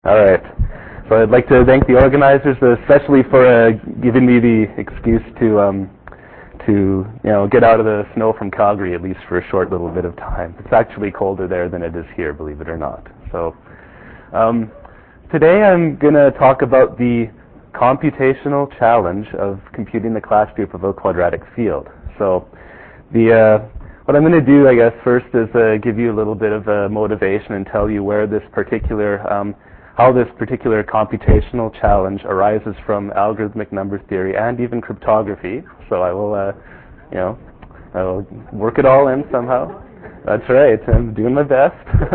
All right. So I'd like to thank the organizers, especially for giving me the excuse to get out of the snow from Calgary, at least for a short little bit of time. It's actually colder there than it is here, believe it or not. So today I'm going to talk about the computational challenge of computing the class group of a quadratic field. So what I'm going to do, I guess, first is give you a little bit of motivation and tell you where this particular how this particular computational challenge arises from algorithmic number theory and even cryptography. So I will, I will work it all in somehow. That's right. I'm doing my best.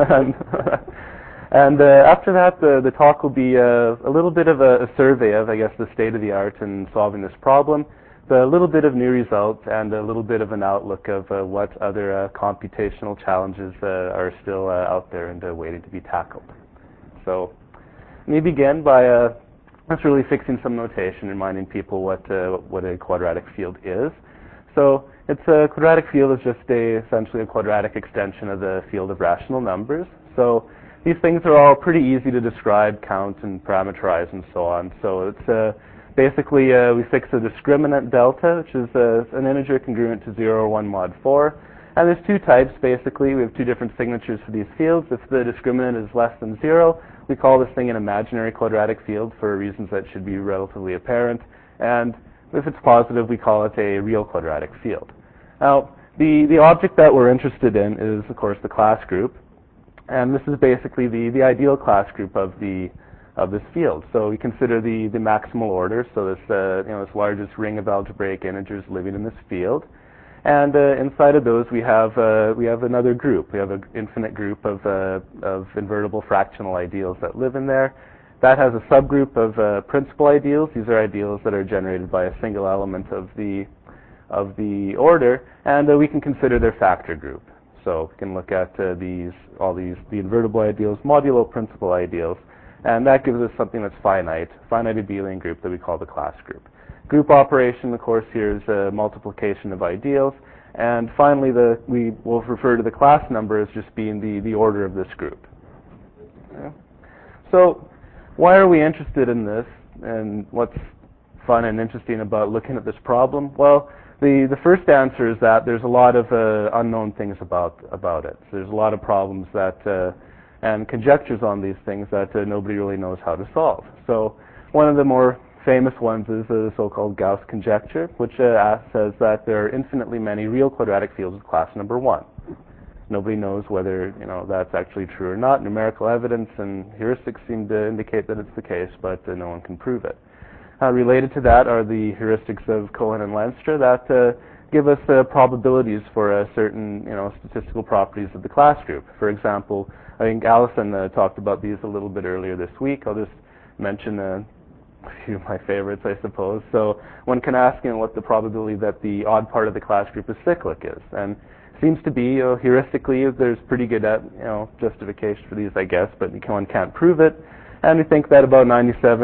And after that, the talk will be a little bit of a survey of, I guess, the state of the art in solving this problem, a little bit of new results, and a little bit of an outlook of what other computational challenges are still out there and waiting to be tackled. So let me begin by just really fixing some notation, reminding people what a quadratic field is. So a quadratic field is just essentially a quadratic extension of the field of rational numbers. So these things are all pretty easy to describe, count, and parameterize, and so on. So it's basically we fix a discriminant delta, which is an integer congruent to 0 or 1 mod 4. And there's two types, basically. We have two different signatures for these fields. If the discriminant is less than 0, we call this thing an imaginary quadratic field for reasons that should be relatively apparent. And if it's positive, we call it a real quadratic field. Now, the object that we're interested in is, of course, the class group. And this is basically the ideal class group of this field. So we consider the maximal order, so this largest ring of algebraic integers living in this field. And inside of those, we have another group. We have an infinite group of invertible fractional ideals that live in there. That has a subgroup of principal ideals. These are ideals that are generated by a single element of the order, and we can consider their factor group. So we can look at the invertible ideals modulo principal ideals, and that gives us something that's finite abelian group that we call the class group. Group operation, of course, here is a multiplication of ideals. And finally, we will refer to the class number as just being the order of this group. Yeah. So why are we interested in this, and what's fun and interesting about looking at this problem? Well, the first answer is that there's a lot of unknown things about it. So there's a lot of problems and conjectures on these things that nobody really knows how to solve. So one of the more famous ones is the so-called Gauss conjecture, which says that there are infinitely many real quadratic fields of class number 1. Nobody knows whether that's actually true or not. Numerical evidence and heuristics seem to indicate that it's the case, but no one can prove it. Related to that are the heuristics of Cohen and Lenstra that give us probabilities for certain statistical properties of the class group. For example, I think Allison talked about these a little bit earlier this week. I'll just mention a few of my favorites, I suppose. So one can ask what the probability that the odd part of the class group is cyclic is. And seems to be, heuristically, there's pretty good justification for these, I guess, but one can't prove it. And we think that about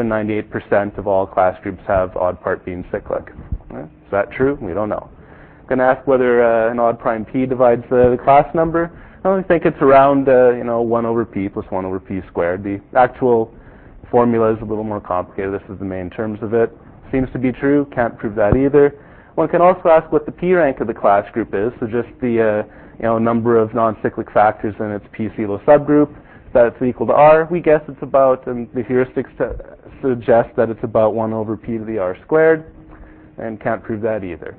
98% of all class groups have odd part being cyclic. Is that true? We don't know. I'm going to ask whether an odd prime p divides the class number. I only think it's around 1 over p plus 1 over p squared. The actual formula is a little more complicated. This is the main terms of it. Seems to be true. Can't prove that either. One can also ask what the p rank of the class group is. So just the number of non-cyclic factors in its p-CELO subgroup. That's equal to r. We guess it's about, and the heuristics suggest that it's about 1 over p to the r squared, and can't prove that either.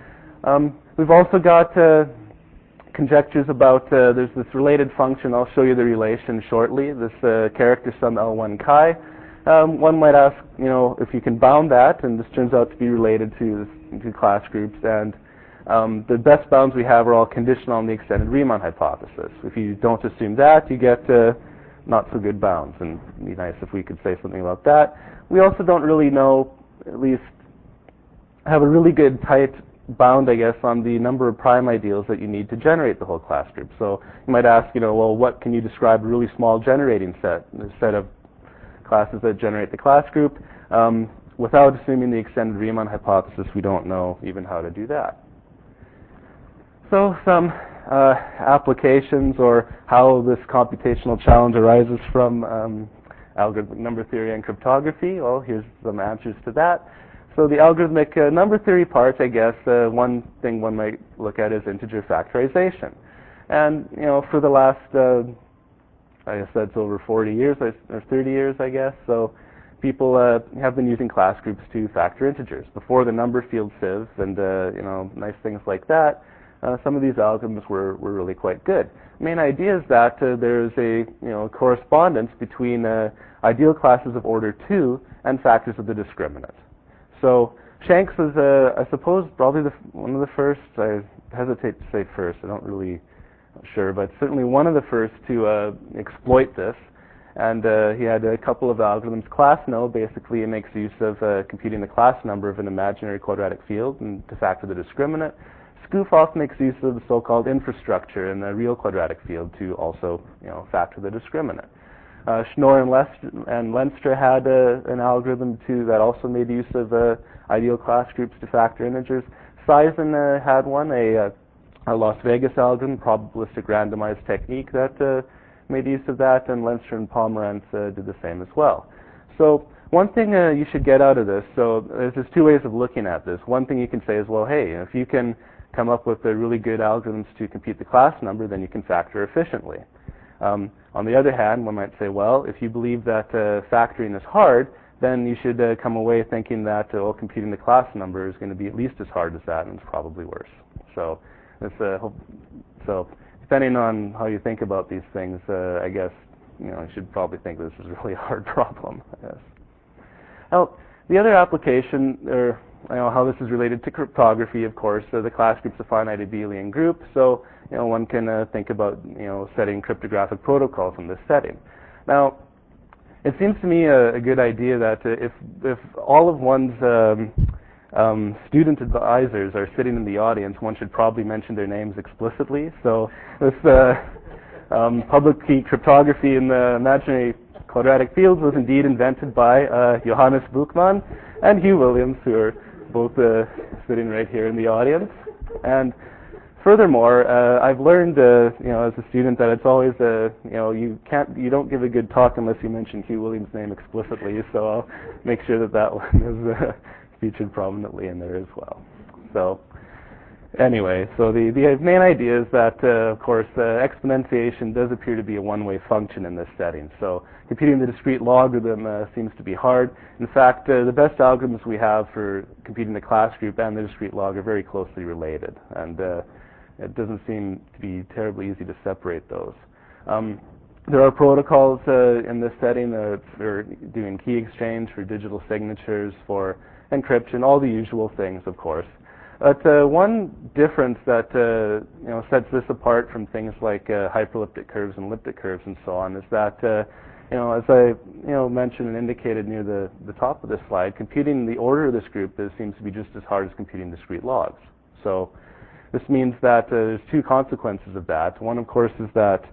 We've also got conjectures about, there's this related function. I'll show you the relation shortly, this character sum L1 chi. One might ask, if you can bound that, and this turns out to be related to class groups, and the best bounds we have are all conditional on the extended Riemann hypothesis. If you don't assume that, you get not so good bounds, and it'd be nice if we could say something about that. We also don't really know, at least have a really good tight bound, I guess, on the number of prime ideals that you need to generate the whole class group. So you might ask, well, what can you describe a really small generating set of classes that generate the class group? Without assuming the extended Riemann hypothesis, we don't know even how to do that. So some applications or how this computational challenge arises from algorithmic number theory and cryptography? Well, here's some answers to that. So the algorithmic number theory part, I guess, one thing one might look at is integer factorization. And, for the last, I guess that's over 40 years, or 30 years, I guess, so people have been using class groups to factor integers. Before the number field sieves and, nice things like that, some of these algorithms were really quite good. The main idea is that there's a correspondence between ideal classes of order 2 and factors of the discriminant. So Shanks is, I suppose, probably one of the first. I hesitate to say first. I don't really sure, but certainly one of the first to exploit this. And he had a couple of algorithms. ClassNo basically makes use of computing the class number of an imaginary quadratic field and to factor the discriminant. Skufov makes use of the so-called infrastructure in the real quadratic field to also, factor the discriminant. Schnorr and Lenstra had an algorithm too that also made use of ideal class groups to factor integers. Sison had one, a Las Vegas algorithm, probabilistic randomized technique that made use of that, and Lenstra and Pomerantz did the same as well. So one thing you should get out of this, so there's just two ways of looking at this. One thing you can say is, well, hey, if you can come up with really good algorithms to compute the class number, then you can factor efficiently. On the other hand, one might say, well, if you believe that factoring is hard, then you should come away thinking that computing the class number is going to be at least as hard as that, and it's probably worse. So, depending on how you think about these things, I guess you should probably think this is a really hard problem. I guess. Now, the other application, or how this is related to cryptography, of course, the class group's a finite abelian group, so one can think about setting cryptographic protocols in this setting. Now, it seems to me a good idea that if all of one's student advisors are sitting in the audience, one should probably mention their names explicitly. So this public key cryptography in the imaginary quadratic fields was indeed invented by Johannes Buchmann and Hugh Williams, who are both sitting right here in the audience. And furthermore, I've learned, as a student, that it's always, you don't give a good talk unless you mention Hugh Williams' name explicitly. So I'll make sure that one is featured prominently in there as well. So anyway, so the main idea is that, of course, exponentiation does appear to be a one-way function in this setting. So computing the discrete logarithm seems to be hard. In fact, the best algorithms we have for computing the class group and the discrete log are very closely related, and it doesn't seem to be terribly easy to separate those. There are protocols in this setting for doing key exchange, for digital signatures, for encryption, all the usual things, of course. But one difference that sets this apart from things like hyperelliptic curves and elliptic curves and so on is that, as I mentioned and indicated near the top of this slide, computing the order of this group seems to be just as hard as computing discrete logs. So this means that there's two consequences of that. One, of course, is that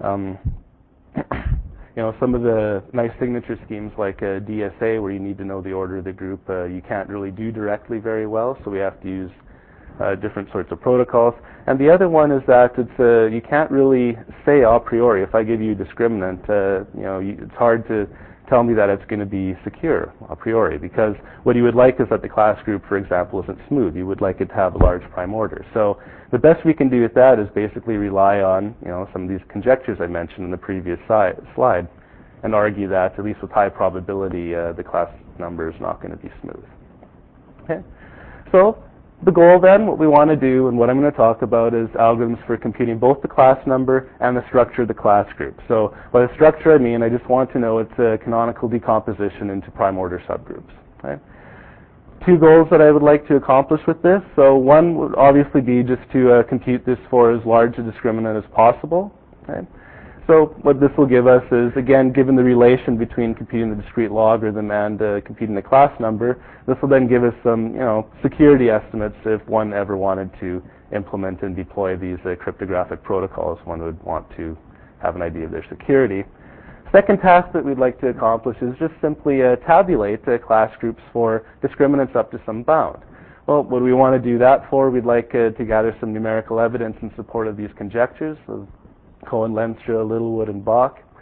some of the nice signature schemes like DSA, where you need to know the order of the group, you can't really do directly very well, so we have to use different sorts of protocols. And the other one is that you can't really say a priori. If I give you a discriminant, it's hard to tell me that it's going to be secure a priori, because what you would like is that the class group, for example, isn't smooth. You would like it to have a large prime order. So the best we can do with that is basically rely on some of these conjectures I mentioned in the previous slide, and argue that at least with high probability the class number is not going to be smooth. Okay, so the goal then, what we want to do, and what I'm going to talk about, is algorithms for computing both the class number and the structure of the class group. So by the structure I mean, I just want to know its canonical decomposition into prime order subgroups. Okay? Two goals that I would like to accomplish with this. So one would obviously be just to compute this for as large a discriminant as possible. Okay? So what this will give us is, again, given the relation between computing the discrete logarithm and computing the class number, this will then give us some, security estimates if one ever wanted to implement and deploy these cryptographic protocols. One would want to have an idea of their security. Second task that we'd like to accomplish is just simply tabulate class groups for discriminants up to some bound. Well, what do we want to do that for? We'd like to gather some numerical evidence in support of these conjectures of Cohen, Lenstra, Littlewood, and Bach.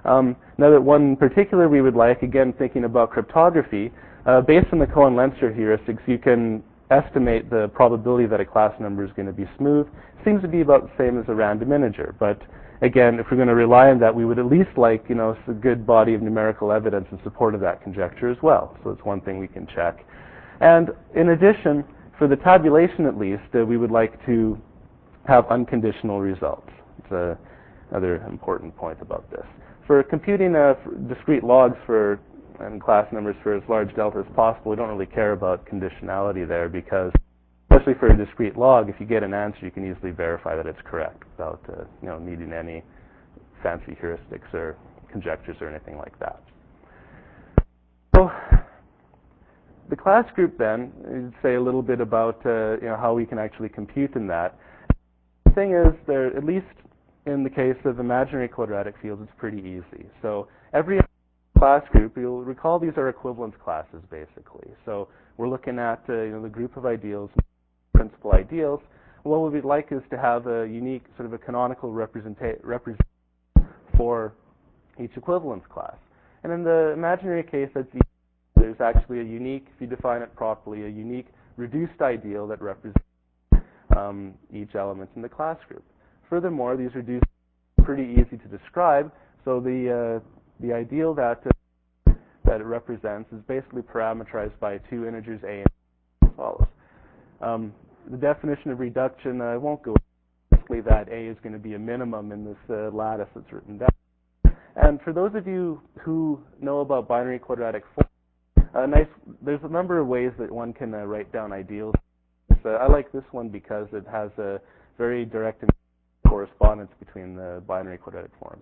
Now that one in particular we would like, again thinking about cryptography, based on the Cohen-Lenstra heuristics, you can estimate the probability that a class number is going to be smooth. Seems to be about the same as a random integer, but again, if we're going to rely on that, we would at least like, a good body of numerical evidence in support of that conjecture as well. So it's one thing we can check. And in addition, for the tabulation at least, we would like to have unconditional results. It's another important point about this. For computing discrete logs and class numbers for as large delta as possible, we don't really care about conditionality there because, especially for a discrete log, if you get an answer, you can easily verify that it's correct without needing any fancy heuristics or conjectures or anything like that. So the class group then, I'd say a little bit about how we can actually compute in that. The thing is, there, at least in the case of imaginary quadratic fields, it's pretty easy. So every class group, you'll recall these are equivalence classes basically. So we're looking at the group of ideals, principal ideals. What we'd like is to have a unique sort of a canonical representation for each equivalence class. And in the imaginary case, there's actually a unique, if you define it properly, a unique reduced ideal that represents each element in the class group. Furthermore, these reduced are pretty easy to describe. So the ideal that it represents is basically parameterized by two integers a and b as follows. The definition of reduction, I won't go into. Basically, that a is going to be a minimum in this lattice that's written down. And for those of you who know about binary quadratic forms, there's a number of ways that one can write down ideals. I like this one because it has a very direct correspondence between the binary quadratic forms.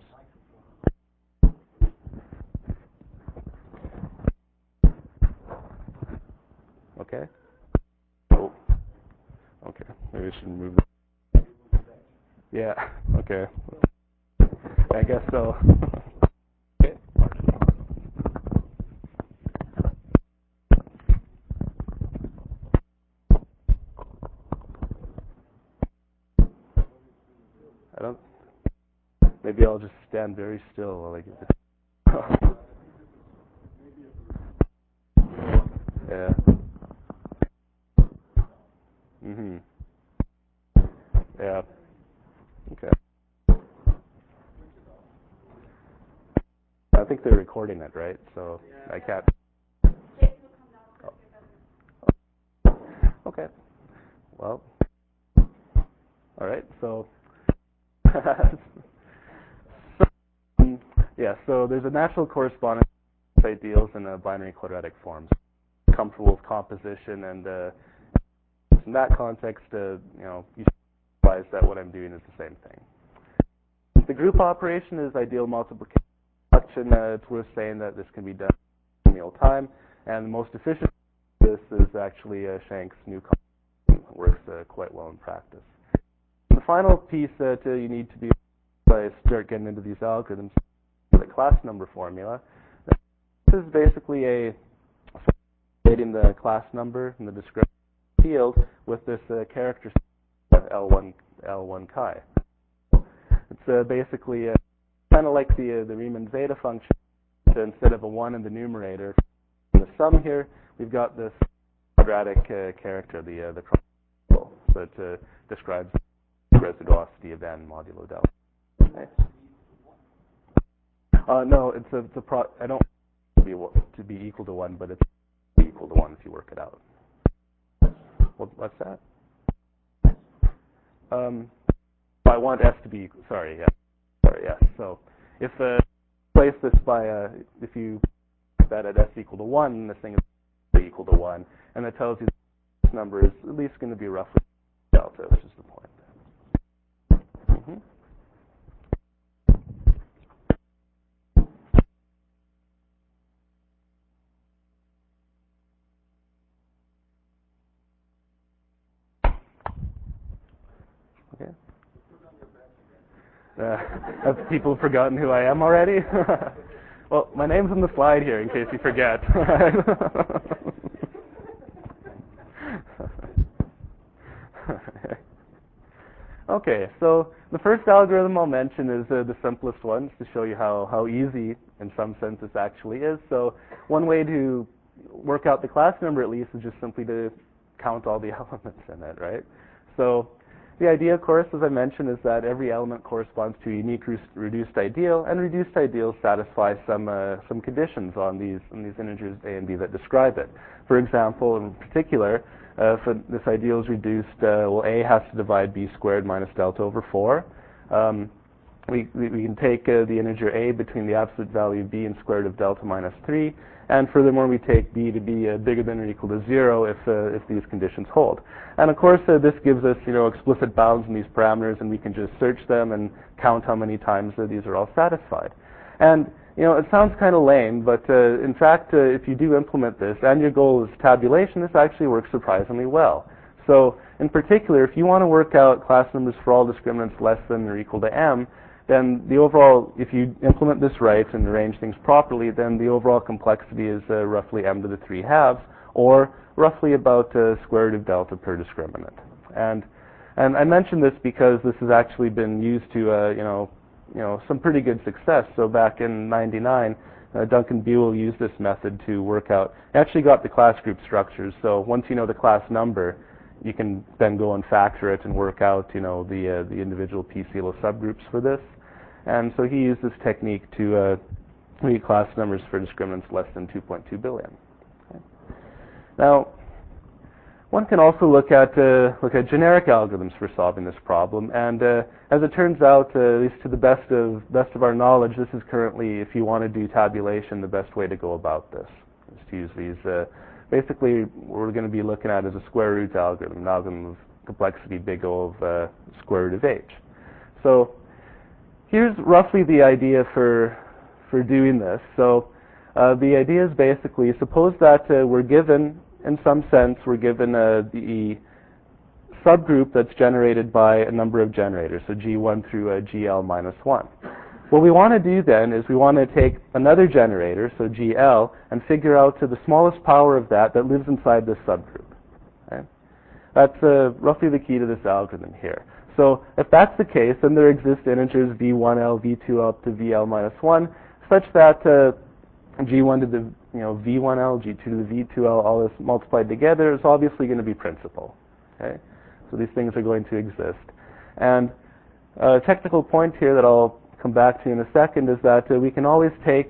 Okay. Oh. Okay. Maybe I should move. Yeah. Okay. I guess so. Okay. I don't. Maybe I'll just stand very still while I get this. Yeah. Mhm. Yeah. Okay. I think they're recording it, right? So I can't. Oh. Okay. Well. All right. So. So there's a natural correspondence with ideals in binary quadratic forms. Comfortable with composition, and in that context, you realize that what I'm doing is the same thing. The group operation is ideal multiplication. It's worth saying that this can be done in real time, and the most efficient of this is actually Shank's new concept. It works quite well in practice. The final piece that you need to be able to start getting into these algorithms is the class number formula. This is basically stating the class number in the description field with this character L1 chi. It's basically kind of like the Riemann zeta function. So instead of a 1 in the numerator, in the sum here, we've got this quadratic character, the triangle. So it describes the residuosity of n modulo delta. Okay. No, I don't want to be equal to 1, but it's equal to 1 if you work it out. What's that? I want s to be equal. Sorry, yes. So if place this by if you put that at s equal to 1, this thing is equal to 1, and that tells you this number is at least going to be roughly delta, which is the point. Mm-hmm. Okay. Have people forgotten who I am already? Well, my name's on the slide here in case you forget. Okay, so the first algorithm I'll mention is the simplest one, to show you how easy, in some sense, this actually is. So one way to work out the class number, at least, is just simply to count all the elements in it, right? So the idea, of course, as I mentioned, is that every element corresponds to a unique reduced ideal, and reduced ideals satisfy some conditions on these integers a and b that describe it. For example, in particular, if this ideal is reduced, well, a has to divide b squared minus delta over 4. We can take the integer a between the absolute value of b and square root of delta minus 3, and furthermore, we take b to be bigger than or equal to 0 if these conditions hold. And of course, this gives us explicit bounds in these parameters, and we can just search them and count how many times these are all satisfied. And it sounds kind of lame, but in fact, if you do implement this and your goal is tabulation, this actually works surprisingly well. So in particular, if you want to work out class numbers for all discriminants less than or equal to m, then the overall, if you implement this right and arrange things properly, then the overall complexity is roughly m to the 3/2, or roughly about square root of delta per discriminant. And I mention this because this has actually been used to some pretty good success. So back in '99, Duncan Buell used this method to work out. He actually got the class group structures. So once you know the class number, you can then go and factor it and work out the individual p-CELO subgroups for this. And so he used this technique to read class numbers for discriminants less than 2.2 billion. Okay. Now, one can also look at generic algorithms for solving this problem. And as it turns out, at least to the best of our knowledge, this is currently, if you want to do tabulation, the best way to go about this, is to use these. Basically, what we're going to be looking at is a square root algorithm, an algorithm of complexity big O of square root of h. So here's roughly the idea for doing this. So the idea is basically, suppose that we're given, in some sense, we're given the subgroup that's generated by a number of generators, so G1 through GL minus 1. What we want to do then is we want to take another generator, so GL, and figure out to the smallest power of that lives inside this subgroup. Okay? That's roughly the key to this algorithm here. So if that's the case, then there exist integers v1l, v2l up to vl minus 1, such that g1 to the v1l, g2 to the v2l, all this multiplied together is obviously going to be principal. Okay? So these things are going to exist. And a technical point here that I'll come back to in a second is that we can always take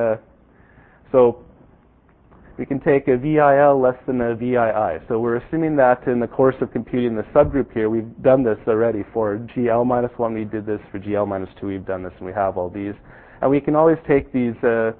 we can take a VIL less than a VII. So we're assuming that in the course of computing the subgroup here, we've done this already. For GL minus 1, we did this. For GL minus 2, we've done this, and we have all these. And we can always take these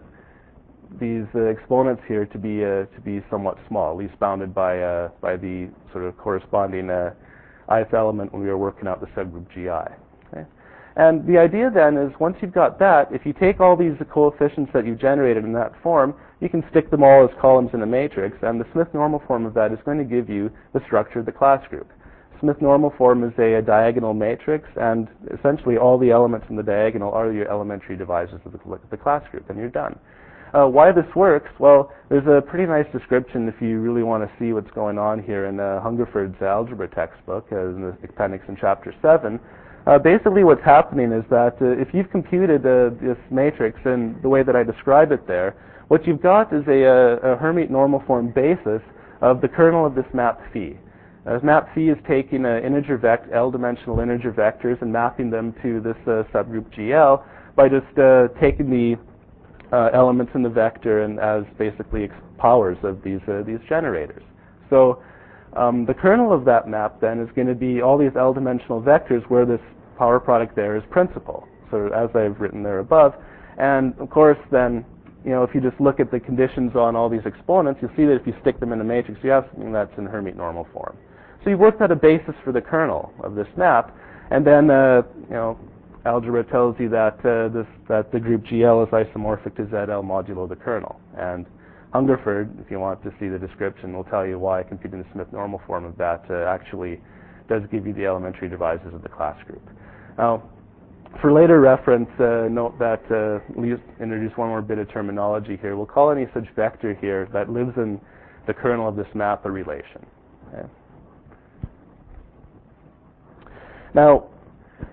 exponents here to be somewhat small, at least bounded by the sort of corresponding ith element when we were working out the subgroup GI. Okay? And the idea then is, once you've got that, if you take all these coefficients that you generated in that form, you can stick them all as columns in a matrix, and the Smith normal form of that is going to give you the structure of the class group. Smith normal form is a diagonal matrix, and essentially all the elements in the diagonal are your elementary divisors of the class group, and you're done. Why this works? Well, there's a pretty nice description if you really want to see what's going on here in Hungerford's algebra textbook, in the appendix in chapter 7. Basically what's happening is that if you've computed this matrix in the way that I describe it there, what you've got is a Hermite normal form basis of the kernel of this map phi. Map phi is taking L-dimensional integer vectors and mapping them to this subgroup GL by just taking the elements in the vector and as basically powers of these generators. So the kernel of that map then is going to be all these L-dimensional vectors where this power product there is principal, so as I've written there above. And of course then, if you just look at the conditions on all these exponents, you'll see that if you stick them in a matrix, you have something that's in Hermite normal form. So you've worked out a basis for the kernel of this map, and then algebra tells you that that the group GL is isomorphic to ZL modulo the kernel. And Hungerford, if you want to see the description, will tell you why computing the Smith normal form of that actually does give you the elementary divisors of the class group. Now, for later reference, note that we'll introduce one more bit of terminology here. We'll call any such vector here that lives in the kernel of this map a relation. Okay? Now,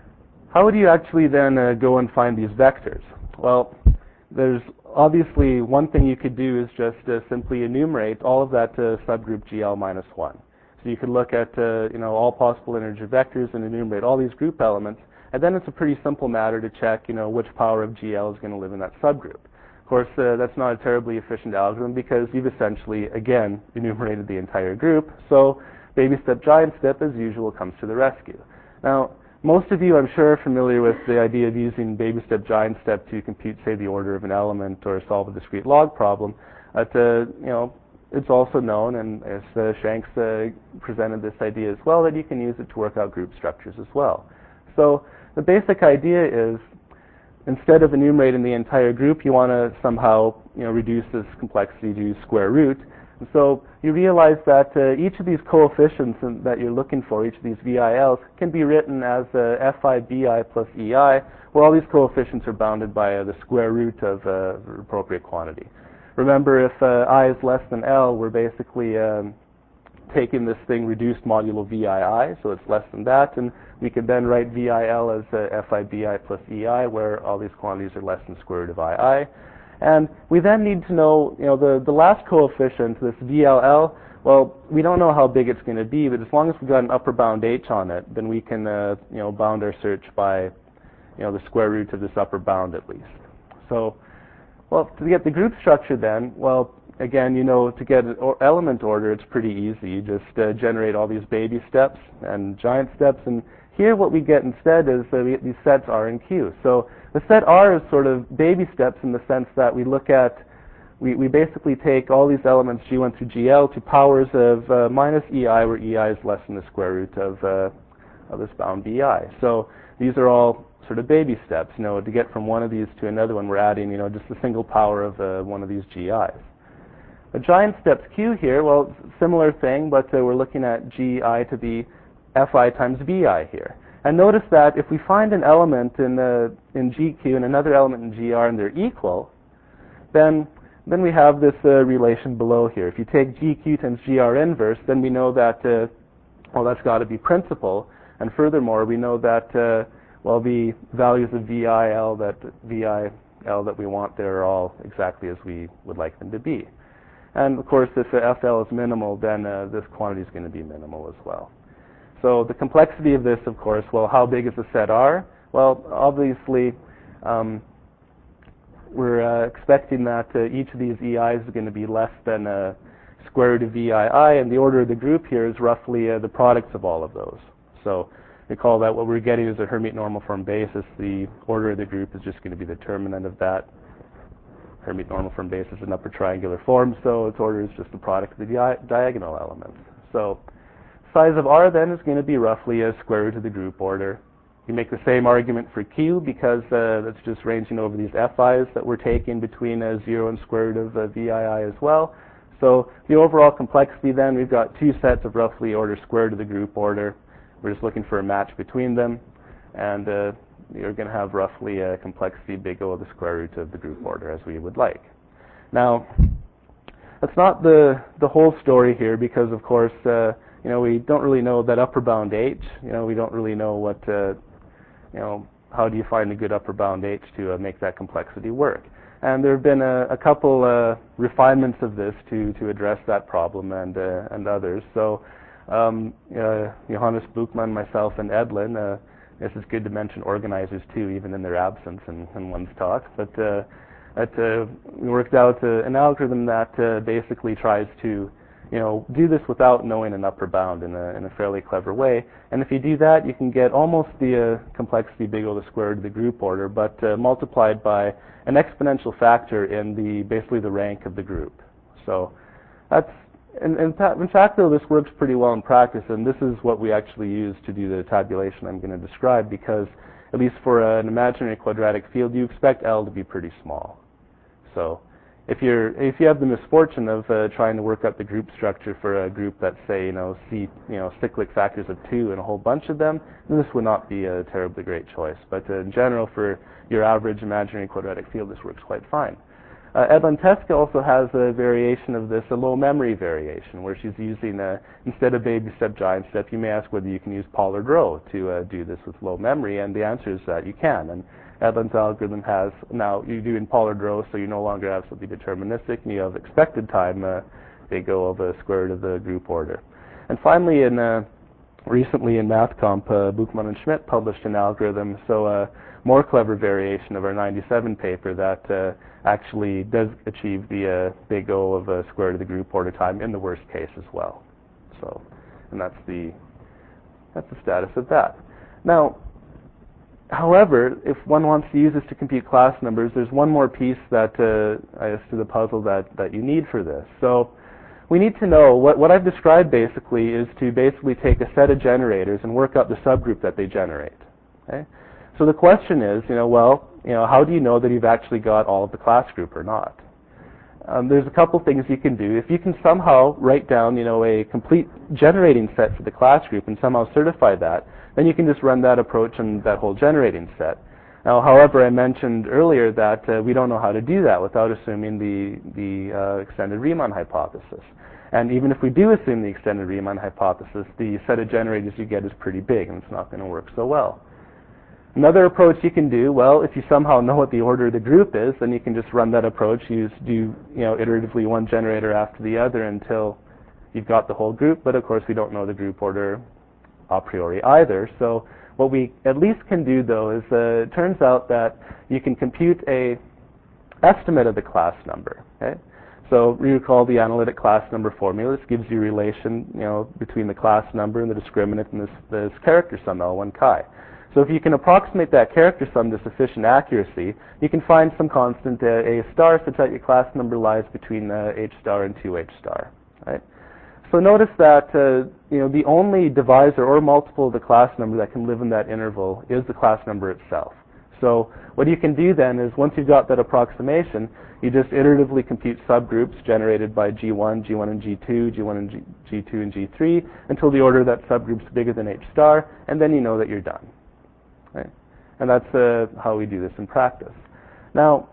how would you actually then go and find these vectors? Well, there's obviously one thing you could do is just simply enumerate all of that subgroup GL minus 1. So you could look at all possible integer vectors and enumerate all these group elements, and then it's a pretty simple matter to check which power of GL is going to live in that subgroup. Of course, that's not a terribly efficient algorithm because you've essentially, again, enumerated the entire group. So baby step, giant step, as usual, comes to the rescue. Now, most of you, I'm sure, are familiar with the idea of using baby step, giant step to compute, say, the order of an element or solve a discrete log problem. It's also known, and as Shanks presented this idea as well, that you can use it to work out group structures as well. So the basic idea is, instead of enumerating the entire group, you want to somehow reduce this complexity to square root. And so you realize that each of these coefficients that you're looking for, each of these VILs, can be written as Fi Bi plus Ei, where all these coefficients are bounded by the square root of appropriate quantity. Remember, if I is less than L, we're basically taking this thing reduced modulo VII, so it's less than that, and we can then write VIL as Fi Bi plus Ei, where all these quantities are less than the square root of II. And we then need to know, the last coefficient, this VLL, well, we don't know how big it's going to be, but as long as we've got an upper bound h on it, then we can, bound our search by, the square root of this upper bound at least. So, well, to get the group structure then, well, again, to get an element order, it's pretty easy. You just generate all these baby steps and giant steps, and here what we get instead is these sets R and Q. So the set R is sort of baby steps in the sense that we look at, we basically take all these elements G1 through GL to powers of minus EI, where EI is less than the square root of this bound BI. So these are all sort of baby steps. To get from one of these to another one, we're adding, just a single power of one of these GIs. A giant steps Q here, well, similar thing, but we're looking at GI to the Fi times Bi here. And notice that if we find an element in GQ and another element in GR and they're equal, then we have this relation below here. If you take GQ times GR inverse, then we know that, that's got to be principal. And furthermore, we know that, the values of VIL that we want there are all exactly as we would like them to be. And of course, if FL is minimal, then this quantity is going to be minimal as well. So the complexity of this, of course, how big is the set R? Well, obviously, we're expecting that each of these EIs is going to be less than square root of VII, and the order of the group here is roughly the products of all of those. So recall that what we're getting is a Hermite normal form basis. The order of the group is just going to be the determinant of that. Hermite normal form basis is an upper triangular form, so its order is just the product of the diagonal elements. So size of R then is going to be roughly a square root of the group order. You make the same argument for Q because that's just ranging over these FIs that we're taking between 0 and square root of VII as well. So the overall complexity then, we've got two sets of roughly order square root of the group order. We're just looking for a match between them, and you're going to have roughly a complexity big O of the square root of the group order as we would like. Now, that's not the whole story here because, of course, we don't really know that upper bound H. We don't really know what, how do you find a good upper bound H to make that complexity work. And there have been a couple refinements of this to address that problem and others. So Johannes Buchmann, myself, and Edlin, this is good to mention organizers too, even in their absence in one's talk. But we worked out an algorithm that basically tries to do this without knowing an upper bound in a fairly clever way. And if you do that, you can get almost the complexity big O to the square root of the group order, but multiplied by an exponential factor in basically the rank of the group. So that's in fact, though, this works pretty well in practice, and this is what we actually use to do the tabulation I'm going to describe, because at least for an imaginary quadratic field, you expect L to be pretty small. So if you have the misfortune of trying to work out the group structure for a group that's, say, cyclic factors of 2 and a whole bunch of them, then this would not be a terribly great choice. But in general, for your average imaginary quadratic field, this works quite fine. Edlin-Teske also has a variation of this, a low memory variation, where she's using, instead of baby step, giant step, you may ask whether you can use Pollard-Rowe to do this with low memory, and the answer is that you can. And Edlin's algorithm has, now you do in Pollard-Rowe, so you no longer have something deterministic, and you have expected time, they go of a square root of the group order. And finally, recently in MathComp, Buchmann and Schmidt published an algorithm, so more clever variation of our 97 paper that actually does achieve the big O of a square root of the group order time in the worst case as well. So, and that's the status of that. Now, however, if one wants to use this to compute class numbers, there's one more piece that I guess to the puzzle that you need for this. So we need to know what I've described basically is to basically take a set of generators and work out the subgroup that they generate. Okay? So the question is, how do you know that you've actually got all of the class group or not? There's a couple things you can do. If you can somehow write down, a complete generating set for the class group and somehow certify that, then you can just run that approach on that whole generating set. Now, however, I mentioned earlier that we don't know how to do that without assuming the extended Riemann hypothesis. And even if we do assume the extended Riemann hypothesis, the set of generators you get is pretty big, and it's not going to work so well. Another approach you can do, well, if you somehow know what the order of the group is, then you can just run that approach. Do iteratively one generator after the other until you've got the whole group. But of course, we don't know the group order a priori either. So what we at least can do, though, is it turns out that you can compute a estimate of the class number. Okay? So you recall the analytic class number formula. This gives you a relation, between the class number and the discriminant and this character sum L1 chi. So if you can approximate that character sum to sufficient accuracy, you can find some constant A star such that your class number lies between H star and 2H star. Right? So notice that the only divisor or multiple of the class number that can live in that interval is the class number itself. So what you can do then is once you've got that approximation, you just iteratively compute subgroups generated by G1, G1 and G2, G1 and G2 and G3 until the order of that subgroup is bigger than H star, and then you know that you're done. Right? And that's how we do this in practice. Now,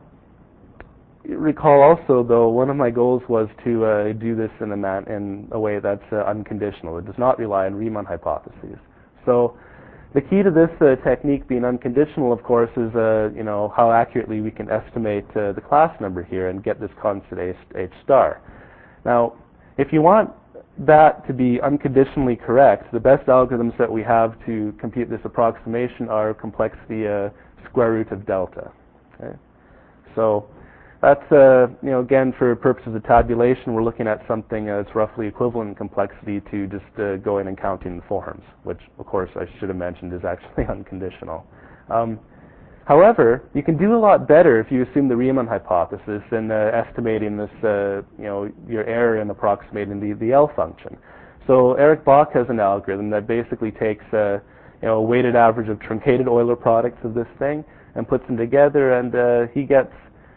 recall also, though, one of my goals was to do this in a way that's unconditional. It does not rely on Riemann hypotheses. So the key to this technique being unconditional, of course, is how accurately we can estimate the class number here and get this constant H star. Now, if you want that to be unconditionally correct, the best algorithms that we have to compute this approximation are complexity square root of delta. Okay? So that's, again, for purposes of tabulation, we're looking at something that's roughly equivalent in complexity to just going and counting the forms, which, of course, I should have mentioned is actually unconditional. However, you can do a lot better if you assume the Riemann hypothesis and estimating this, your error in approximating the L function. So Eric Bach has an algorithm that basically takes a weighted average of truncated Euler products of this thing and puts them together, and he gets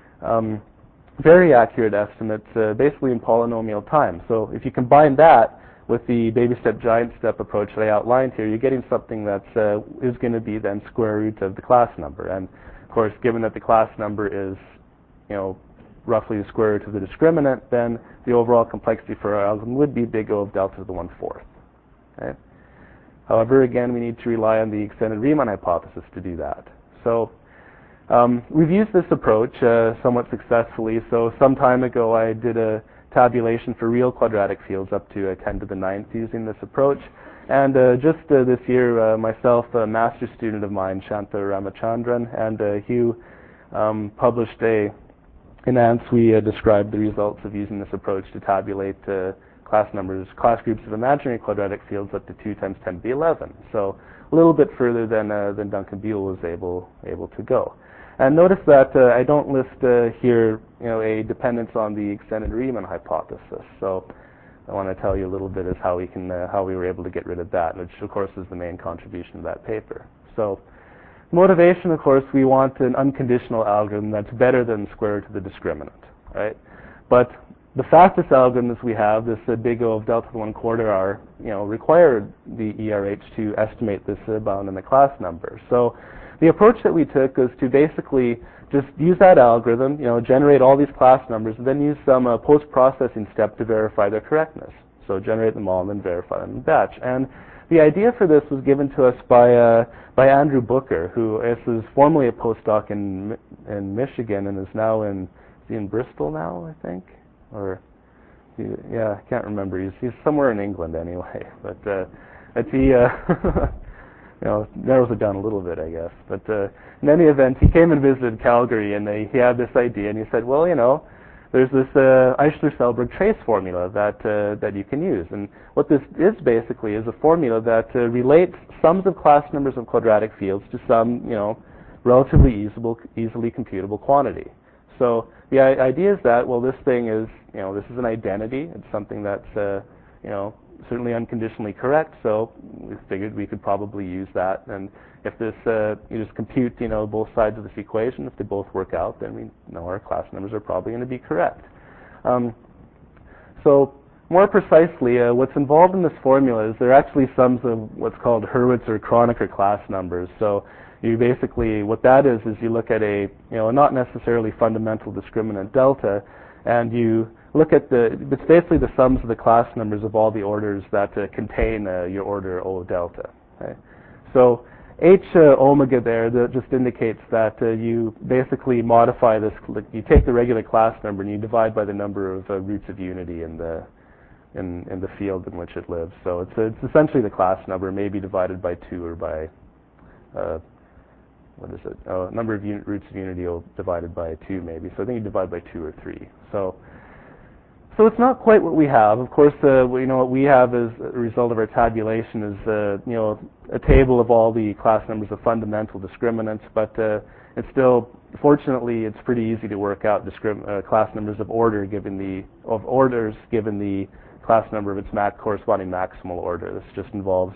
very accurate estimates basically in polynomial time. So if you combine that with the baby step, giant step approach that I outlined here, you're getting something that is going to be then square root of the class number. And of course, given that the class number is, roughly the square root of the discriminant, then the overall complexity for our algorithm would be big O of delta to the 1/4. Okay? However, again, we need to rely on the extended Riemann hypothesis to do that. So we've used this approach somewhat successfully. So some time ago, I did a tabulation for real quadratic fields up to 10 to the 9th using this approach. And just this year, myself, a master's student of mine, Shanta Ramachandran, and Hugh published in ANS, we described the results of using this approach to tabulate class groups of imaginary quadratic fields up to 2 times 10 to the 11. So a little bit further than Duncan Buell was able to go. And notice that I don't list here, a dependence on the extended Riemann hypothesis. So I want to tell you a little bit as how we were able to get rid of that, which of course is the main contribution of that paper. So motivation, of course, we want an unconditional algorithm that's better than square root of the discriminant, right? But the fastest algorithms we have, this big O of delta 1/4 r, require the ERH to estimate this bound in the class number. So the approach that we took was to basically just use that algorithm, generate all these class numbers, and then use some post-processing step to verify their correctness. So generate them all and then verify them in batch. And the idea for this was given to us by Andrew Booker, who is formerly a postdoc in Michigan and is now in Bristol now, I think, or I can't remember. He's somewhere in England anyway. But he narrows it down a little bit, I guess. But in any event, he came and visited Calgary, and he had this idea, and he said, well, there's this Eichler-Selberg trace formula that you can use. And what this is basically is a formula that relates sums of class numbers of quadratic fields to some, relatively easily computable quantity. So the idea is that, well, this thing is, this is an identity. It's something that's, certainly unconditionally correct. So we figured we could probably use that. And if this, you just compute, both sides of this equation, if they both work out, then we know our class numbers are probably going to be correct. So more precisely, what's involved in this formula is there are actually sums of what's called Hurwitz or Kronecker class numbers. So you basically, what that is you look at a, not necessarily fundamental discriminant delta, and you look at it's basically the sums of the class numbers of all the orders that contain your order O delta. Okay? So H omega there, that just indicates that you basically modify this, you take the regular class number and you divide by the number of roots of unity in the field in which it lives. So it's essentially the class number, maybe divided by 2 or by, number of roots of unity divided by 2 maybe. So I think you divide by 2 or 3. So it's not quite what we have. Of course, what we have as a result of our tabulation is, a table of all the class numbers of fundamental discriminants, but it's still, fortunately, it's pretty easy to work out class numbers of orders given the class number of its corresponding maximal order. This just involves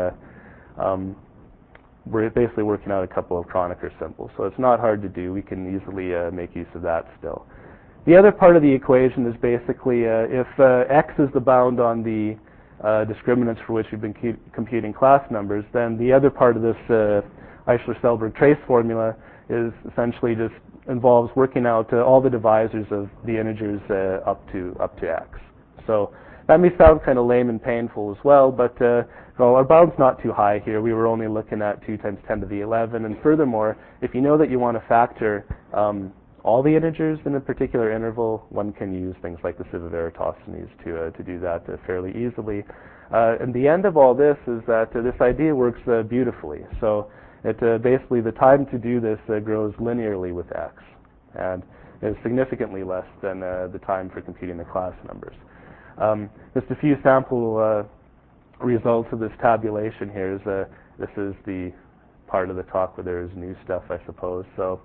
we're basically working out a couple of Kronecker symbols, so it's not hard to do. We can easily make use of that still. The other part of the equation is basically if x is the bound on the discriminants for which we've been computing class numbers, then the other part of this Eichler-Selberg trace formula is essentially just involves working out all the divisors of the integers up to x. So that may sound kind of lame and painful as well, but our bound's not too high here. We were only looking at 2 times 10 to the 11, and furthermore, if you know that you want to factor all the integers in a particular interval, one can use things like the sieve of Eratosthenes to do that fairly easily. And the end of all this is that this idea works beautifully. So it basically the time to do this grows linearly with x, and is significantly less than the time for computing the class numbers. Just a few sample results of this tabulation here. This is the part of the talk where there is new stuff, I suppose. So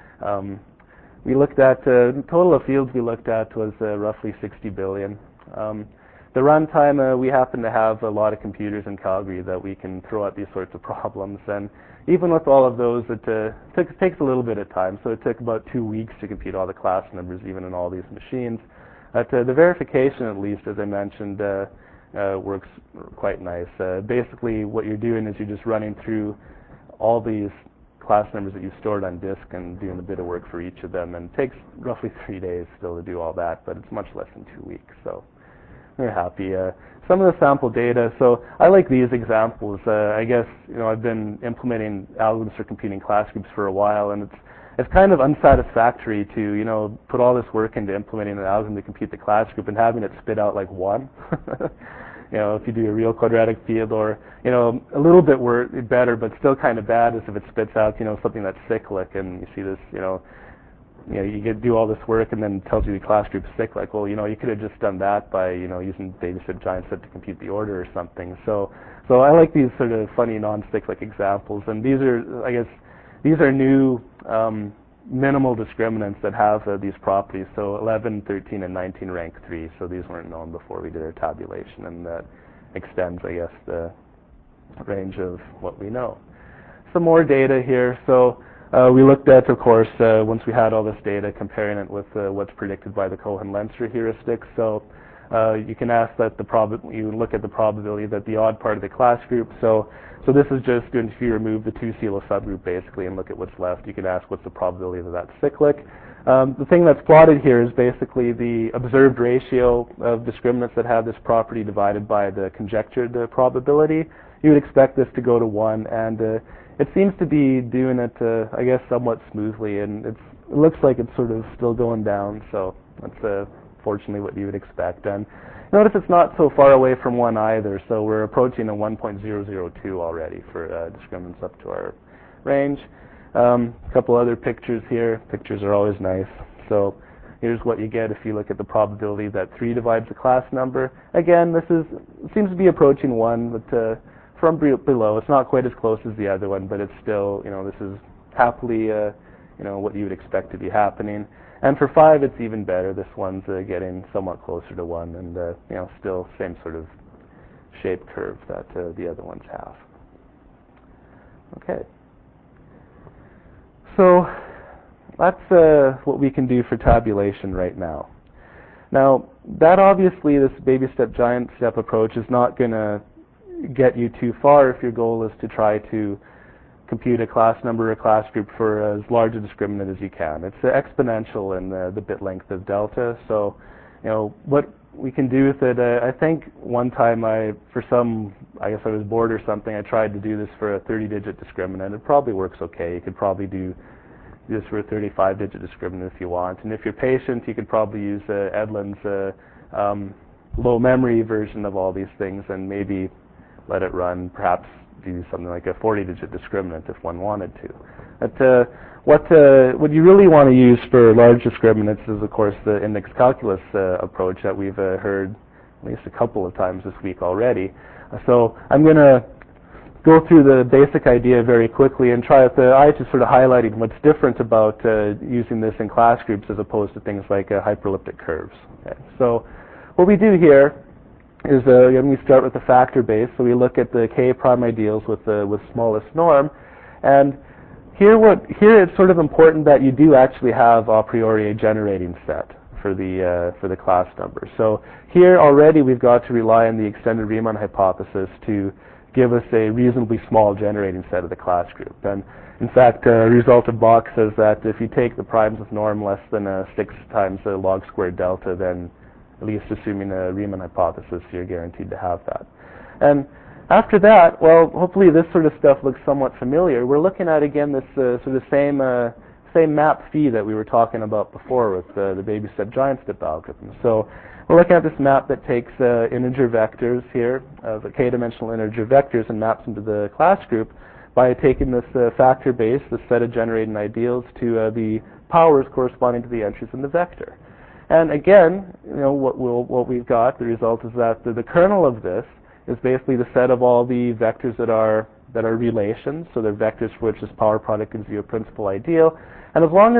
we looked at, the total of fields we looked at was roughly 60 billion. The runtime, we happen to have a lot of computers in Calgary that we can throw out these sorts of problems. And even with all of those, it takes a little bit of time. So it took about 2 weeks to compute all the class numbers, even in all these machines. The verification, at least, as I mentioned, works quite nice. Basically, what you're doing is you're just running through all these class numbers that you've stored on disk and doing a bit of work for each of them, and it takes roughly 3 days still to do all that, but it's much less than 2 weeks, so we're happy. Some of the sample data, so I like these examples. I guess, I've been implementing algorithms for computing class groups for a while, and it's kind of unsatisfactory to, put all this work into implementing an algorithm to compute the class group and having it spit out like 1. If you do a real quadratic field, or a little bit better, but still kind of bad, is if it spits out something that's cyclic, and you see this you do all this work and then it tells you the class group is cyclic. Well, you could have just done that by using dataset giant set to compute the order or something. So I like these sort of funny non-cyclic examples, and these are new minimal discriminants that have these properties. So 11, 13, and 19 rank 3. So these weren't known before we did our tabulation, and that extends, I guess, the range of what we know. Some more data here. So We looked at, of course, once we had all this data, comparing it with what's predicted by the Cohen-Leinster heuristic. So you can ask that you look at the probability that the odd part of the class group. So this is just going to, if you remove the 2-CELO subgroup basically and look at what's left, you can ask what's the probability that that's cyclic. The thing that's plotted here is basically the observed ratio of discriminates that have this property divided by the conjectured probability. You would expect this to go to 1, and it seems to be doing it, I guess, somewhat smoothly, and it looks like it's sort of still going down, so that's fortunately what you would expect. And notice it's not so far away from 1 either, so we're approaching a 1.002 already for discriminants up to our range. A couple other pictures here. Pictures are always nice. So here's what you get if you look at the probability that 3 divides the class number. Again, this seems to be approaching 1, but from below, it's not quite as close as the other one, but it's still, this is happily, what you would expect to be happening. And for 5, it's even better. This one's getting somewhat closer to 1, and still same sort of shaped curve that the other ones have. Okay. So that's what we can do for tabulation right now. Now, that obviously, this baby step, giant step approach is not going to get you too far if your goal is to try to compute a class number or a class group for as large a discriminant as you can. It's exponential in the bit length of delta. So, what we can do with it, I think one time I guess I was bored or something, I tried to do this for a 30-digit discriminant. It probably works okay. You could probably do this for a 35-digit discriminant if you want. And if you're patient, you could probably use Edlin's low memory version of all these things and maybe let it run, perhaps do something like a 40-digit discriminant if one wanted to. But what you really want to use for large discriminants is, of course, the index calculus approach that we've heard at least a couple of times this week already. So I'm going to go through the basic idea very quickly and try with the eye to sort of highlighting what's different about using this in class groups as opposed to things like hyperelliptic curves. Okay. So what we do here is we start with the factor base. So we look at the k prime ideals with smallest norm, and here it's sort of important that you do actually have a priori a generating set for the class number. So here already we've got to rely on the extended Riemann hypothesis to give us a reasonably small generating set of the class group. And in fact, resultant box says that if you take the primes with norm less than 6 times the log squared delta, then at least assuming a Riemann hypothesis, you're guaranteed to have that. And after that, well, hopefully this sort of stuff looks somewhat familiar. We're looking at, again, this sort of same map phi that we were talking about before with the baby step, giant step algorithm. So we're looking at this map that takes integer vectors here, the k-dimensional integer vectors, and maps into the class group by taking this factor base, this set of generating ideals, to the powers corresponding to the entries in the vector. And again, what we've got, the result is that the kernel of this is basically the set of all the vectors that are relations. So they're vectors for which this power product gives you a principal ideal. And as long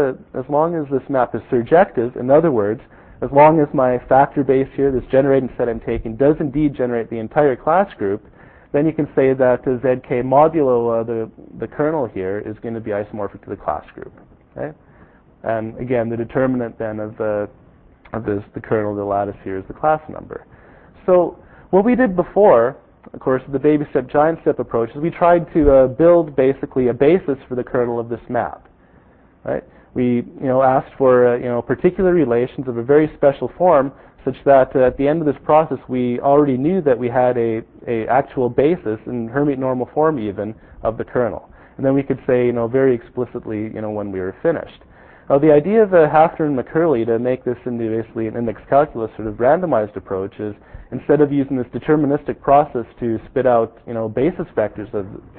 as this map is surjective, in other words, as long as my factor base here, this generating set I'm taking, does indeed generate the entire class group, then you can say that zk modulo the kernel here is going to be isomorphic to the class group. Okay? And again, the determinant then of the kernel of the lattice here is the class number. So what we did before, of course, the baby step, giant step approach, is we tried to build basically a basis for the kernel of this map. Right? We asked for particular relations of a very special form, such that at the end of this process we already knew that we had a actual basis in Hermite normal form even of the kernel. And then we could say very explicitly when we were finished. Now, the idea of Hafner and McCurley to make this into basically an index calculus sort of randomized approach is, instead of using this deterministic process to spit out basis vectors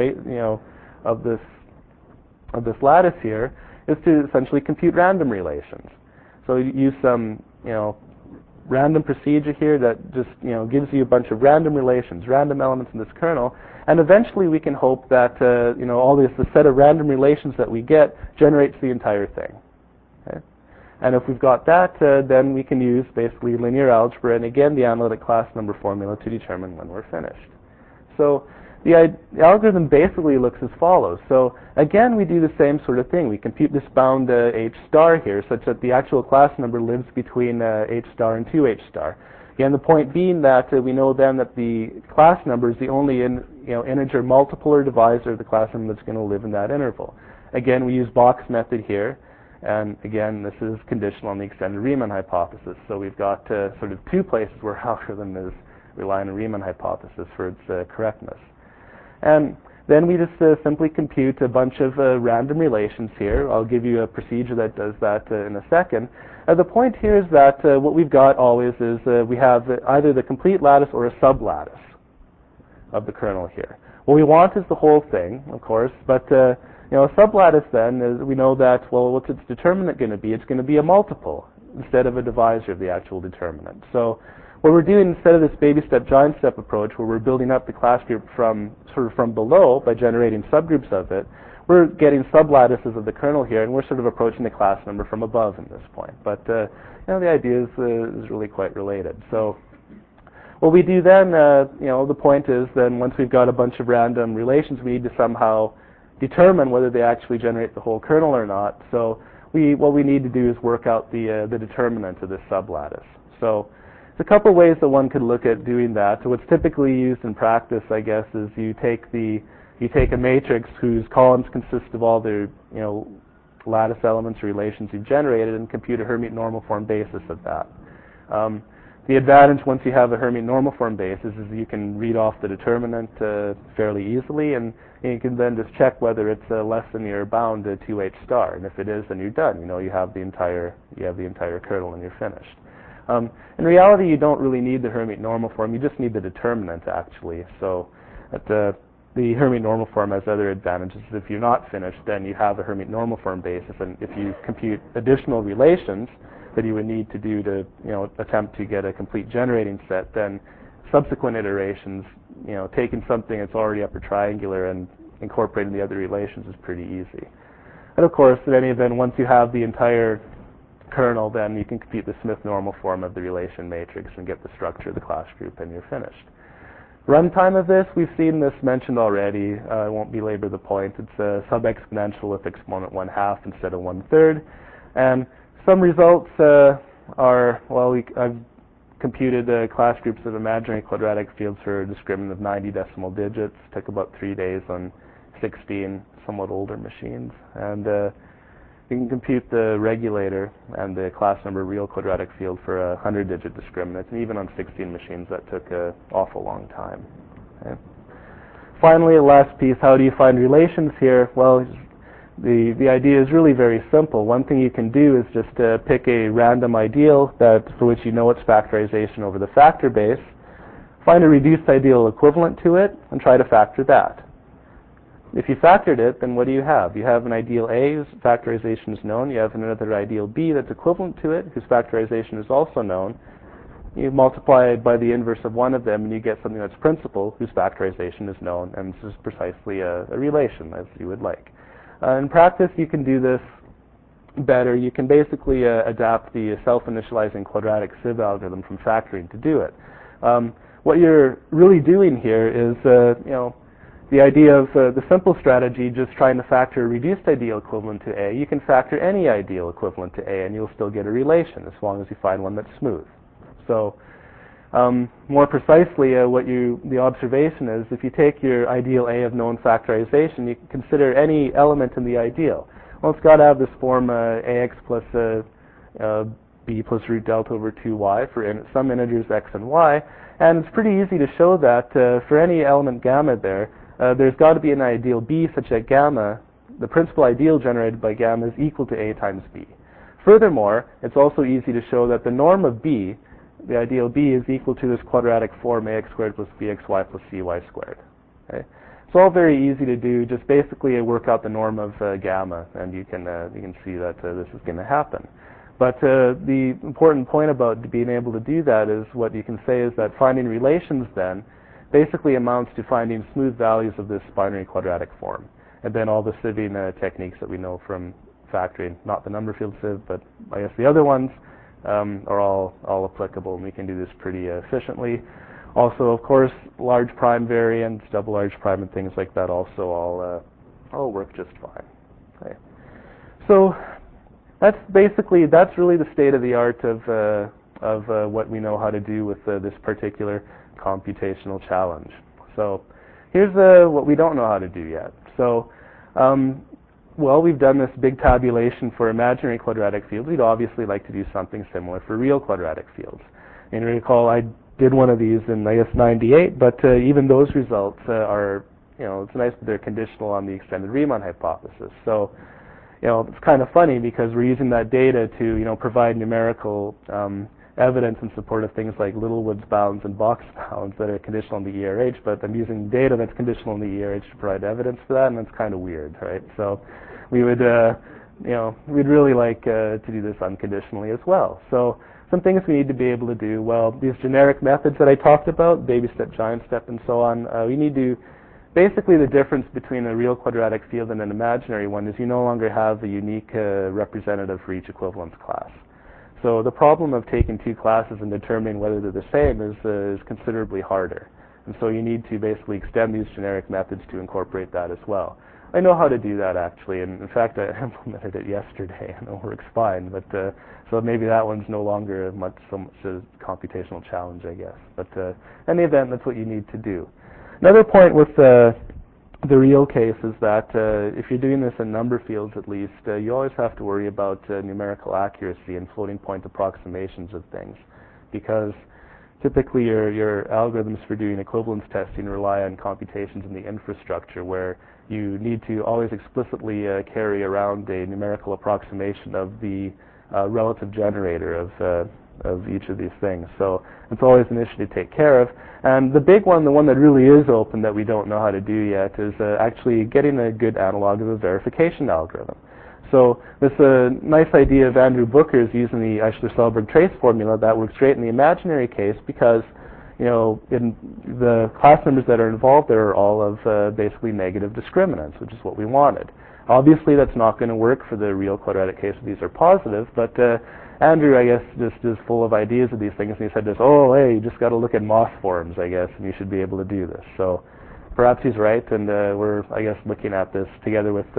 of this lattice here, is to essentially compute random relations. So you use some random procedure here that just gives you a bunch of random relations, random elements in this kernel, and eventually we can hope that all the set of random relations that we get generates the entire thing. Okay? And if we've got that, then we can use basically linear algebra and again the analytic class number formula to determine when we're finished. So the algorithm basically looks as follows. So again, we do the same sort of thing. We compute this bound H star here such that the actual class number lives between H star and 2H star. Again, the point being that we know then that the class number is the only integer multiple or divisor of the class number that's going to live in that interval. Again, we use Box method here. And again, this is conditional on the extended Riemann hypothesis. So we've got sort of two places where our algorithm is relying on the Riemann hypothesis for its correctness. And then we just simply compute a bunch of random relations here. I'll give you a procedure that does that in a second. The point here is that what we've got always is we have either the complete lattice or a sublattice of the kernel here. What we want is the whole thing, of course, but a sublattice then is we know that, well, what's its determinant going to be? It's going to be a multiple instead of a divisor of the actual determinant. So what we're doing instead of this baby step, giant step approach where we're building up the class group from below by generating subgroups of it, we're getting sublattices of the kernel here, and we're sort of approaching the class number from above in this point. But the idea is really quite related. So what we do then, the point is then once we've got a bunch of random relations, we need to somehow determine whether they actually generate the whole kernel or not. So what we need to do is work out the determinant of this sublattice. So there's a couple ways that one could look at doing that. So what's typically used in practice, I guess, is you take a matrix whose columns consist of all the lattice elements or relations you've generated and compute a Hermite normal form basis of that. The advantage once you have a Hermite normal form basis is you can read off the determinant fairly easily, and you can then just check whether it's less than your bound 2H star. And if it is, then you're done. You have the entire kernel and you're finished. In reality, you don't really need the Hermite normal form. You just need the determinant, actually. So the Hermite normal form has other advantages. If you're not finished, then you have a Hermite normal form basis. And if you compute additional relations that you would need to do to attempt to get a complete generating set, then subsequent iterations, taking something that's already upper triangular and incorporating the other relations is pretty easy. And of course, in any event, once you have the entire kernel, then you can compute the Smith normal form of the relation matrix and get the structure of the class group, and you're finished. Runtime of this, we've seen this mentioned already. I won't belabor the point. It's a sub-exponential with exponent 1/2 instead of 1/3. And some results are, I've computed class groups of imaginary quadratic fields for a discriminant of 90 decimal digits. Took about 3 days on 16 somewhat older machines. And you can compute the regulator and the class number real quadratic field for a 100-digit discriminant. And even on 16 machines, that took an awful long time. Okay. Finally, the last piece, how do you find relations here? Well, the idea is really very simple. One thing you can do is just pick a random ideal for which you know its factorization over the factor base, find a reduced ideal equivalent to it, and try to factor that. If you factored it, then what do you have? You have an ideal A whose factorization is known. You have another ideal B that's equivalent to it, whose factorization is also known. You multiply it by the inverse of one of them, and you get something that's principal, whose factorization is known. And this is precisely a relation, as you would like. In practice, you can do this better. You can basically adapt the self-initializing quadratic sieve algorithm from factoring to do it. What you're really doing here is, the idea of the simple strategy, just trying to factor a reduced ideal equivalent to A. You can factor any ideal equivalent to A, and you'll still get a relation as long as you find one that's smooth. So more precisely, the observation is, if you take your ideal A of known factorization, you can consider any element in the ideal. Well, it's got to have this form AX plus B plus root delta over 2y for some integers x and y. And it's pretty easy to show that for any element gamma there's got to be an ideal B such that gamma, the principal ideal generated by gamma, is equal to A times B. Furthermore, it's also easy to show that the norm of B, the ideal B, is equal to this quadratic form ax squared plus bxy plus cy squared. Okay? It's all very easy to do. Just basically work out the norm of gamma, and you can see that this is going to happen. But the important point about being able to do that is what you can say is that finding relations then basically amounts to finding smooth values of this binary quadratic form. And then all the sieving techniques that we know from factoring, not the number field sieve, but I guess the other ones, are all applicable, and we can do this pretty efficiently. Also, of course, large prime variants, double large prime, and things like that also all work just fine. Okay. So that's really the state of the art of what we know how to do with this particular computational challenge. So here's what we don't know how to do yet. So, well, we've done this big tabulation for imaginary quadratic fields. We'd obviously like to do something similar for real quadratic fields. And recall I did one of these in, I guess, 98, but even those results are, it's nice that they're conditional on the extended Riemann hypothesis. So, it's kind of funny because we're using that data to, provide numerical evidence in support of things like Littlewood's bounds and Box bounds that are conditional on the ERH, but I'm using data that's conditional on the ERH to provide evidence for that, and that's kind of weird, right? So we would, we'd really like to do this unconditionally as well. So some things we need to be able to do, well, these generic methods that I talked about, baby step, giant step, and so on, we need to, basically the difference between a real quadratic field and an imaginary one is you no longer have a unique representative for each equivalence class. So the problem of taking two classes and determining whether they're the same is considerably harder. And so you need to basically extend these generic methods to incorporate that as well. I know how to do that actually, and in fact I implemented it yesterday and it works fine, but so maybe that one's no longer so much a computational challenge, I guess. But in any event, that's what you need to do. Another point with the real case is that if you're doing this in number fields at least, you always have to worry about numerical accuracy and floating point approximations of things, because typically your algorithms for doing equivalence testing rely on computations in the infrastructure where you need to always explicitly carry around a numerical approximation of the relative generator of each of these things. So it's always an issue to take care of. And the big one, the one that really is open that we don't know how to do yet, is actually getting a good analog of a verification algorithm. So this nice idea of Andrew Booker's using the Eichler-Selberg trace formula that works great in the imaginary case because, in the class numbers that are involved there are all of basically negative discriminants, which is what we wanted. Obviously, that's not going to work for the real quadratic case if these are positive, but Andrew, I guess, just is full of ideas of these things, and he said this, oh, hey, you just got to look at Moss forms, I guess, and you should be able to do this. So perhaps he's right, and we're, I guess, looking at this together with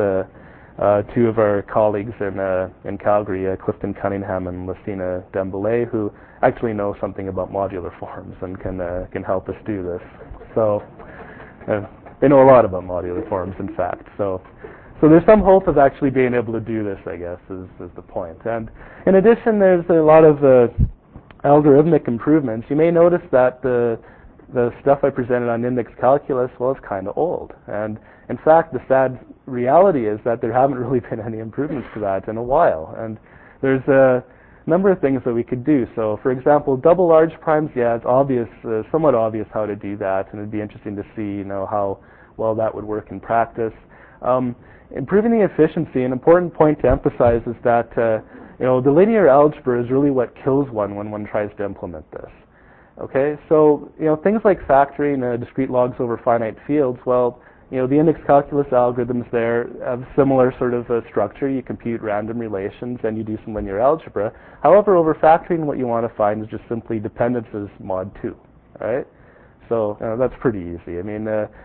two of our colleagues in Calgary, Clifton Cunningham and Lucina Dembele, who actually know something about modular forms and can help us do this. So they know a lot about modular forms, in fact. So there's some hope of actually being able to do this, I guess, is the point. And in addition, there's a lot of algorithmic improvements. You may notice that the stuff I presented on index calculus, well, it's kind of old. And in fact, the sad reality is that there haven't really been any improvements to that in a while. And there's a number of things that we could do. So, for example, double large primes, yeah, it's obvious, somewhat obvious how to do that, and it'd be interesting to see, how well that would work in practice. Improving the efficiency, an important point to emphasize is that, the linear algebra is really what kills one when one tries to implement this. Okay, so, things like factoring discrete logs over finite fields, well, the index calculus algorithms there have similar sort of structure. You compute random relations and you do some linear algebra. However, over factoring, what you want to find is just simply dependences mod 2, right? So that's pretty easy. I mean,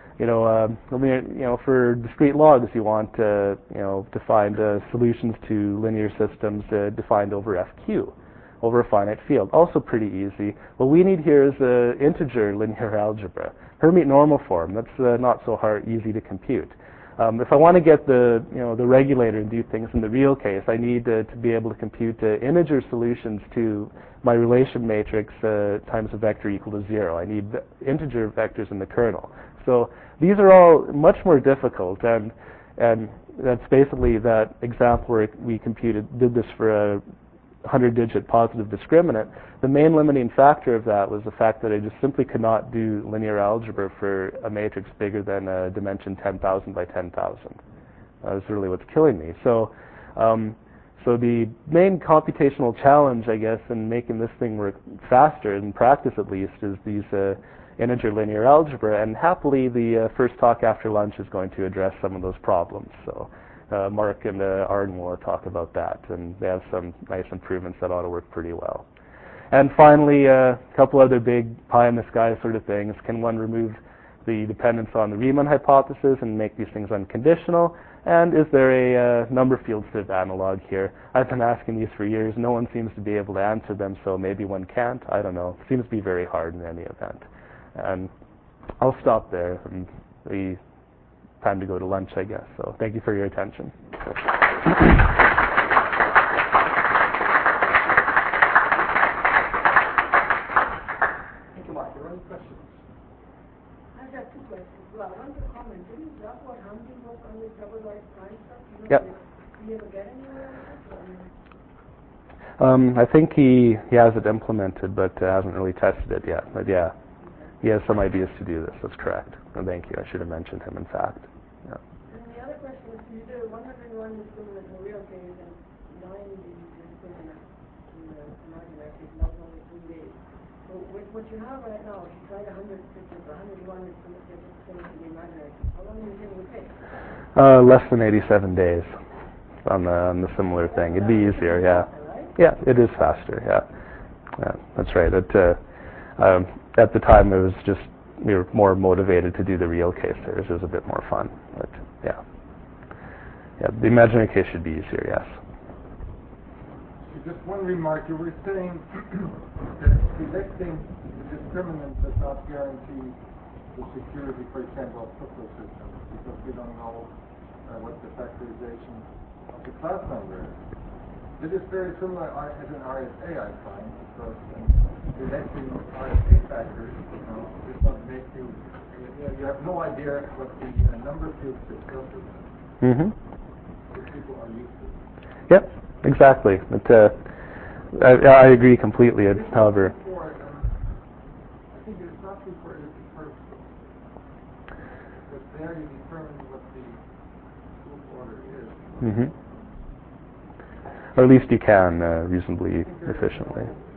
for discrete logs, you want to find solutions to linear systems defined over FQ, over a finite field. Also pretty easy. What we need here is integer linear algebra. Hermite normal form. That's not so easy to compute. If I want to get the regulator and do things in the real case, I need to be able to compute integer solutions to my relation matrix times a vector equal to 0. I need integer vectors in the kernel. So these are all much more difficult, and that's basically that example where we did this for a 100-digit positive discriminant. The main limiting factor of that was the fact that I just simply could not do linear algebra for a matrix bigger than a dimension 10,000 by 10,000. That was really what's killing me. So the main computational challenge, I guess, in making this thing work faster, in practice at least, is these integer linear algebra. And happily, the first talk after lunch is going to address some of those problems. So Mark and Arden will talk about that, and they have some nice improvements that ought to work pretty well. And finally, a couple other big pie-in-the-sky sort of things. Can one remove the dependence on the Riemann hypothesis and make these things unconditional? And is there a number field sieve analog here? I've been asking these for years. No one seems to be able to answer them, so maybe one can't. I don't know. It seems to be very hard in any event. And I'll stop there. And time to go to lunch, I guess. So thank you for your attention. I've got two questions. Well, one to comment. Didn't Joshua Hamilton work on this double life prime stuff? Yep. Did he ever get anywhere with it? I think he has it implemented, but hasn't really tested it yet. But yeah, he has some ideas to do this. That's correct. And thank you. I should have mentioned him, in fact. Yeah. And the other question is, you did 101 discriminant in the real case and 90 discriminant in the imaginary case, and that was only 2 days. So with what you have right now, if you tried 100 pictures, 101 discriminant in the imaginary case, how long do you think it would take? Less than 87 days on the similar thing. It'd be easier, yeah. Yeah, it is faster, yeah. Yeah, that's right. At the time, it was just, we were more motivated to do the real case. Theirs was a bit more fun, but yeah. Yeah, the imaginary case should be easier, yes. Just one remark. You were saying that selecting the discriminant does not guarantee the security, for example, of crypto systems, because we don't know what the factorization of the class number is. It is very similar as an RSA, I find, because selecting RSA factors does not make you have no idea what the number field itself is. Mm-hmm. That people are used to. Yep, exactly. But, I agree completely. However, I think it's not true for it first, because there you determine what the group order is. mm-hmm. Or at least you can reasonably efficiently.